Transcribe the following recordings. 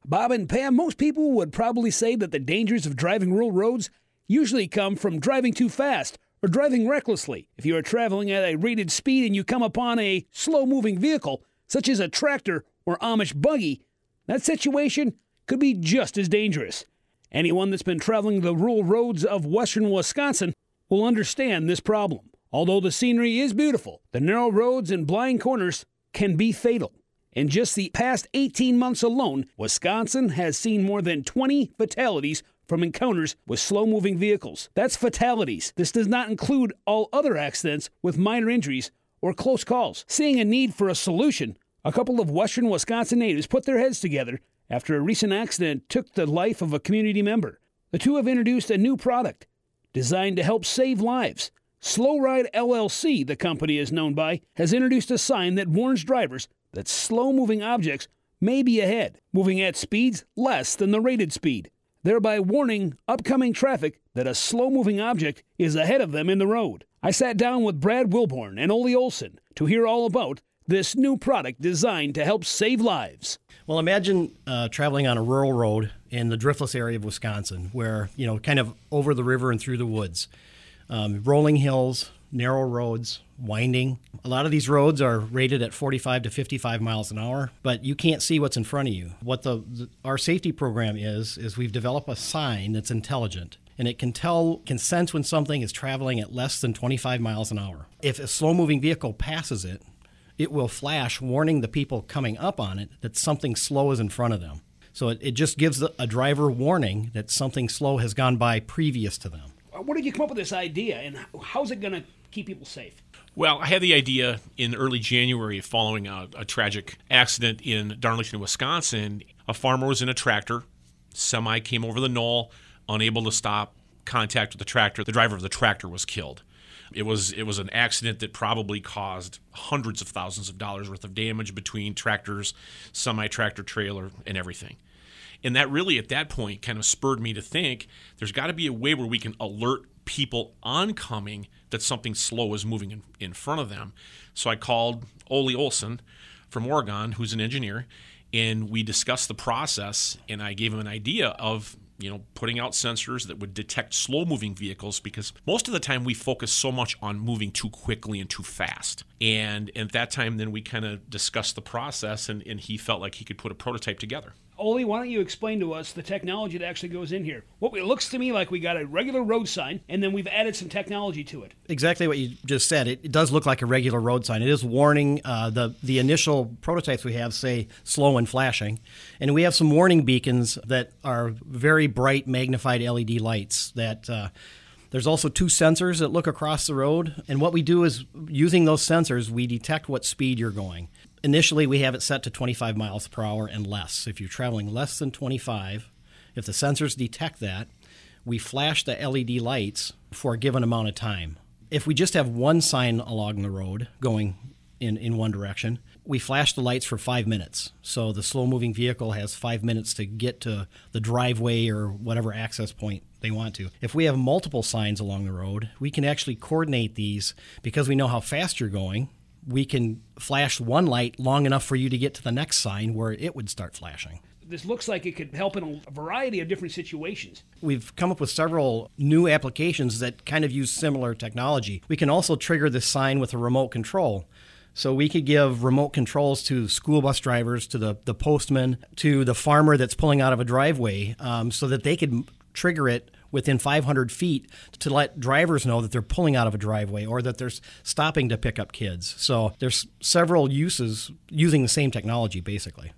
Bob and Pam, most people would probably say that the dangers of driving rural roads usually come from driving too fast or driving recklessly. If you are traveling at a rated speed and you come upon a slow-moving vehicle, such as a tractor or Amish buggy, that situation could be just as dangerous. Anyone that's been traveling the rural roads of western Wisconsin will understand this problem. Although the scenery is beautiful, the narrow roads and blind corners can be fatal. In just the past 18 months alone, Wisconsin has seen more than 20 fatalities from encounters with slow-moving vehicles. That's fatalities. This does not include all other accidents with minor injuries or close calls. Seeing a need for a solution, a couple of western Wisconsin natives put their heads together after a recent accident took the life of a community member. The two have introduced a new product designed to help save lives. Slow Ride LLC, the company is known by, has introduced a sign that warns drivers that slow-moving objects may be ahead, moving at speeds less than the rated speed, thereby warning upcoming traffic that a slow-moving object is ahead of them in the road. I sat down with Brad Wilborn and Ole Olson to hear all about this new product designed to help save lives. Well, imagine traveling on a rural road in the driftless area of Wisconsin where, kind of over the river and through the woods. Rolling hills, narrow roads, winding. A lot of these roads are rated at 45 to 55 miles an hour, but you can't see what's in front of you. What our safety program is we've developed a sign that's intelligent, and it can sense when something is traveling at less than 25 miles an hour. If a slow-moving vehicle passes it, it will flash warning the people coming up on it that something slow is in front of them. So it just gives a driver warning that something slow has gone by previous to them. Where did you come up with this idea, and how's it going to keep people safe? Well, I had the idea in early January following a tragic accident in Darlington, Wisconsin. A farmer was in a tractor. Semi came over the knoll, unable to stop contact with the tractor. The driver of the tractor was killed. It was an accident that probably caused hundreds of thousands of dollars worth of damage between tractors, semi-tractor trailer, and everything. And that really, at that point, kind of spurred me to think there's got to be a way where we can alert people oncoming that something slow is moving in front of them. So I called Ole Olson from Oregon, who's an engineer, and we discussed the process, and I gave him an idea of putting out sensors that would detect slow-moving vehicles, because most of the time we focus so much on moving too quickly and too fast. And at that time, then we kind of discussed the process, and he felt like he could put a prototype together. Ole, why don't you explain to us the technology that actually goes in here? It looks to me like we got a regular road sign, and then we've added some technology to it. Exactly what you just said. It does look like a regular road sign. It is warning. The initial prototypes we have say slow and flashing. And we have some warning beacons that are very bright magnified LED lights that there's also two sensors that look across the road. And what we do is, using those sensors, we detect what speed you're going. Initially, we have it set to 25 miles per hour and less. If you're traveling less than 25, if the sensors detect that, we flash the LED lights for a given amount of time. If we just have one sign along the road going in one direction, we flash the lights for 5 minutes. So the slow-moving vehicle has 5 minutes to get to the driveway or whatever access point they want to. If we have multiple signs along the road, we can actually coordinate these because we know how fast you're going. We can flash one light long enough for you to get to the next sign where it would start flashing. This looks like it could help in a variety of different situations. We've come up with several new applications that kind of use similar technology. We can also trigger this sign with a remote control. So we could give remote controls to school bus drivers, to the postman, to the farmer that's pulling out of a driveway, so that they could trigger it within 500 feet to let drivers know that they're pulling out of a driveway or that they're stopping to pick up kids. So there's several uses using the same technology, basically.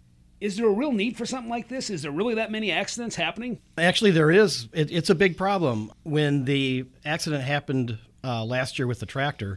Is there a real need for something like this? Is there really that many accidents happening? Actually, there is. It's a big problem. When the accident happened last year with the tractor,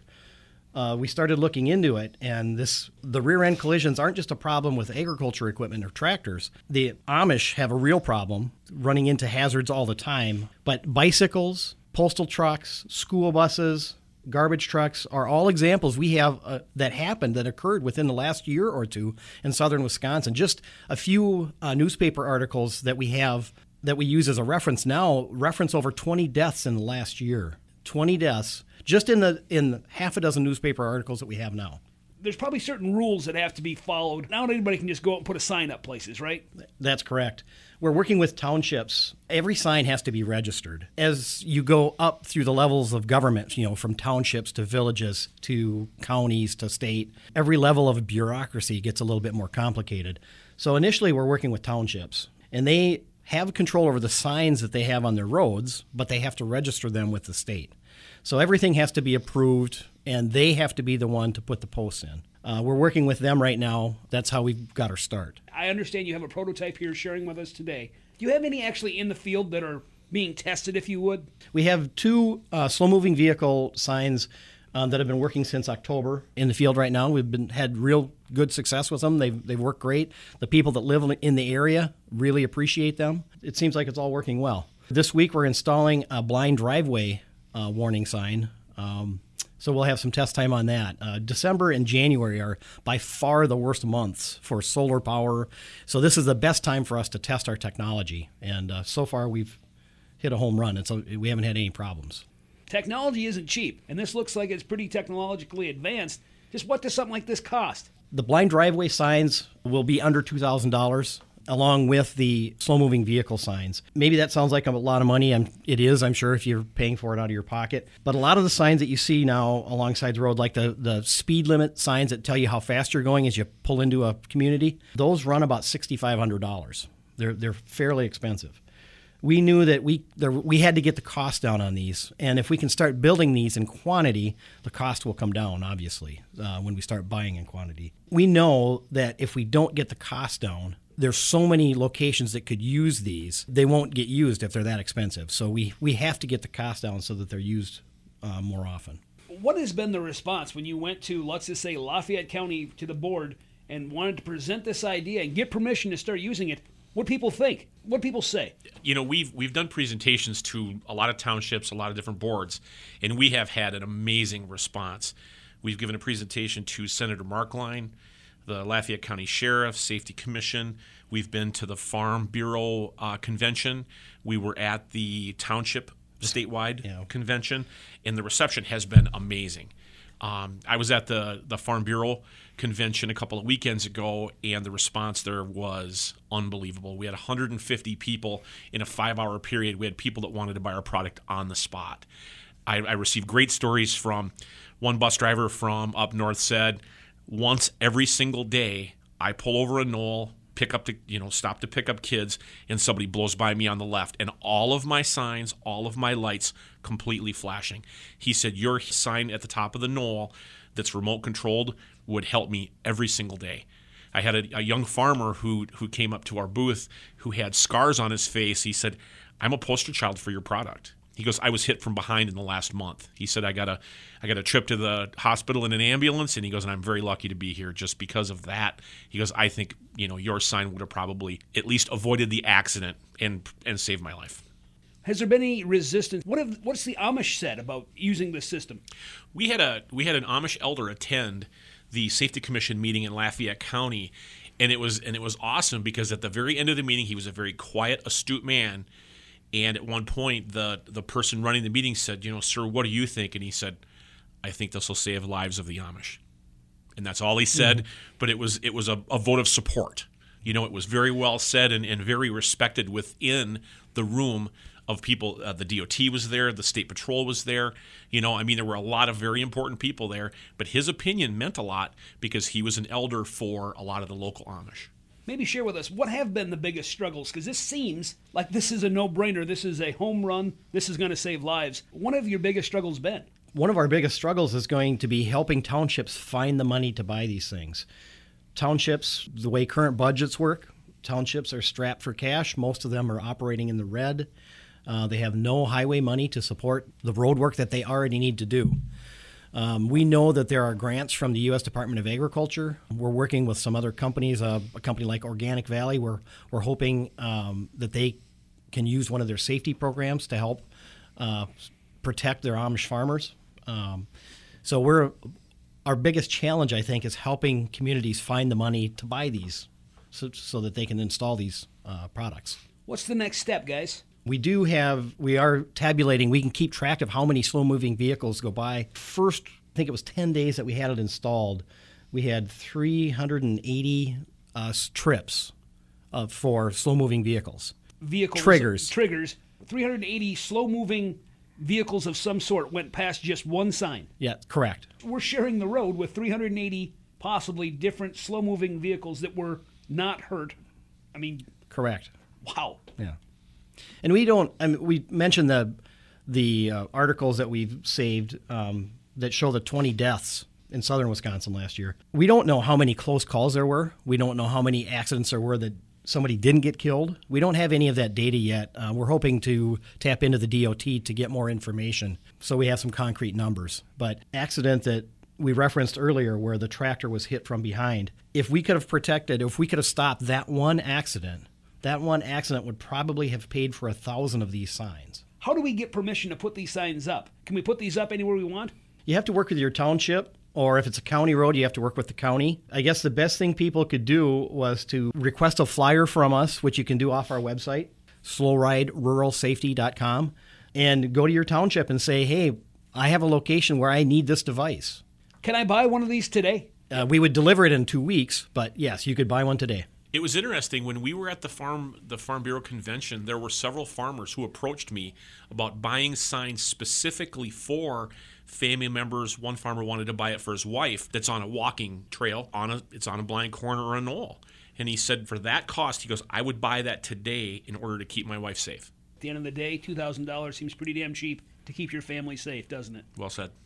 we started looking into it, and the rear-end collisions aren't just a problem with agriculture equipment or tractors. The Amish have a real problem running into hazards all the time, but bicycles, postal trucks, school buses, garbage trucks are all examples we have that occurred within the last year or two in southern Wisconsin. Just a few newspaper articles that we have that we use as a reference now reference over 20 deaths in the last year. 20 deaths just in half a dozen newspaper articles that we have now. there's probably certain rules that have to be followed. Not anybody can just go out and put a sign up places, right? That's correct. We're working with townships. Every sign has to be registered. As you go up through the levels of government, from townships to villages to counties to state, every level of bureaucracy gets a little bit more complicated. So initially we're working with townships, and they have control over the signs that they have on their roads, but they have to register them with the state. So everything has to be approved, and they have to be the one to put the posts in. We're working with them right now. That's how we've got our start. I understand you have a prototype here sharing with us today. Do you have any actually in the field that are being tested, if you would? We have 2 slow-moving vehicle signs that have been working since October in the field right now. We've had real good success with them. They've worked great. The people that live in the area really appreciate them. It seems like it's all working well. This week we're installing a blind driveway warning sign. So we'll have some test time on that. December and January are by far the worst months for solar power. So this is the best time for us to test our technology. And so far we've hit a home run, and so we haven't had any problems. Technology isn't cheap, and this looks like it's pretty technologically advanced. Just what does something like this cost? The blind driveway signs will be under $2,000, along with the slow-moving vehicle signs. Maybe that sounds like a lot of money. It is, I'm sure, if you're paying for it out of your pocket. But a lot of the signs that you see now alongside the road, like the speed limit signs that tell you how fast you're going as you pull into a community, those run about $6,500. They're fairly expensive. We knew that we had to get the cost down on these, and if we can start building these in quantity, the cost will come down, obviously, when we start buying in quantity. We know that if we don't get the cost down, there's so many locations that could use these, they won't get used if they're that expensive. So we have to get the cost down so that they're used more often. What has been the response when you went to, let's just say, Lafayette County to the board and wanted to present this idea and get permission to start using it? What people think? What people say? We've done presentations to a lot of townships, a lot of different boards, and we have had an amazing response. We've given a presentation to Senator Markline, the Lafayette County Sheriff, Safety Commission. We've been to the Farm Bureau convention. We were at the Township statewide convention, and the reception has been amazing. I was at the Farm Bureau convention a couple of weekends ago, and the response there was unbelievable. We had 150 people in a 5-hour period. We had people that wanted to buy our product on the spot. I received great stories from one bus driver from up north said, once every single day, I pull over a knoll, stop to pick up kids, and somebody blows by me on the left, and all of my signs, all of my lights completely flashing. He said, your sign at the top of the knoll that's remote controlled would help me every single day. I had a young farmer who came up to our booth who had scars on his face. He said, I'm a poster child for your product. He goes, I was hit from behind in the last month. He said, I got a trip to the hospital in an ambulance, and he goes, and I'm very lucky to be here just because of that. He goes, I think, your sign would have probably at least avoided the accident and saved my life. Has there been any resistance? What's the Amish said about using this system? We had an Amish elder attend the Safety Commission meeting in Lafayette County, and it was awesome because at the very end of the meeting, he was a very quiet, astute man. And at one point, the person running the meeting said, sir, what do you think? And he said, I think this will save lives of the Amish. And that's all he said, but it was a vote of support. It was very well said and very respected within the room of people. The DOT was there, the State Patrol was there. There were a lot of very important people there, but his opinion meant a lot because he was an elder for a lot of the local Amish. Maybe share with us what have been the biggest struggles, because this seems like this is a no-brainer. This is a home run. This is going to save lives. What have your biggest struggles been? One of our biggest struggles is going to be helping townships find the money to buy these things. Townships, the way current budgets work, townships are strapped for cash. Most of them are operating in the red. They have no highway money to support the road work that they already need to do. We know that there are grants from the U.S. Department of Agriculture. We're working with some other companies, a company like Organic Valley. We're hoping that they can use one of their safety programs to help protect their Amish farmers. So our biggest challenge, I think, is helping communities find the money to buy these so that they can install these products. What's the next step, guys? We are tabulating. We can keep track of how many slow-moving vehicles go by. First, I think it was 10 days that we had it installed. we had 380 trips for slow-moving vehicles. Triggers. 380 slow-moving vehicles of some sort went past just one sign. Yeah, correct. We're sharing the road with 380 possibly different slow-moving vehicles that were not hurt. I mean, correct. Wow. Yeah. And we mentioned the articles that we've saved that show the 20 deaths in southern Wisconsin last year. We don't know how many close calls there were. We don't know how many accidents there were that somebody didn't get killed. We don't have any of that data yet. We're hoping to tap into the DOT to get more information so we have some concrete numbers. But accident that we referenced earlier where the tractor was hit from behind, if we could have stopped that one accident would probably have paid for 1,000 of these signs. How do we get permission to put these signs up? Can we put these up anywhere we want? You have to work with your township, or if it's a county road, you have to work with the county. I guess the best thing people could do was to request a flyer from us, which you can do off our website, slowrideruralsafety.com, and go to your township and say, hey, I have a location where I need this device. Can I buy one of these today? We would deliver it in 2 weeks, but yes, you could buy one today. It was interesting when we were at the Farm Bureau convention. There were several farmers who approached me about buying signs specifically for family members. One farmer wanted to buy it for his wife. That's on a walking trail. It's on a blind corner or a knoll. And he said, for that cost, he goes, I would buy that today in order to keep my wife safe. At the end of the day, $2,000 seems pretty damn cheap to keep your family safe, doesn't it? Well said.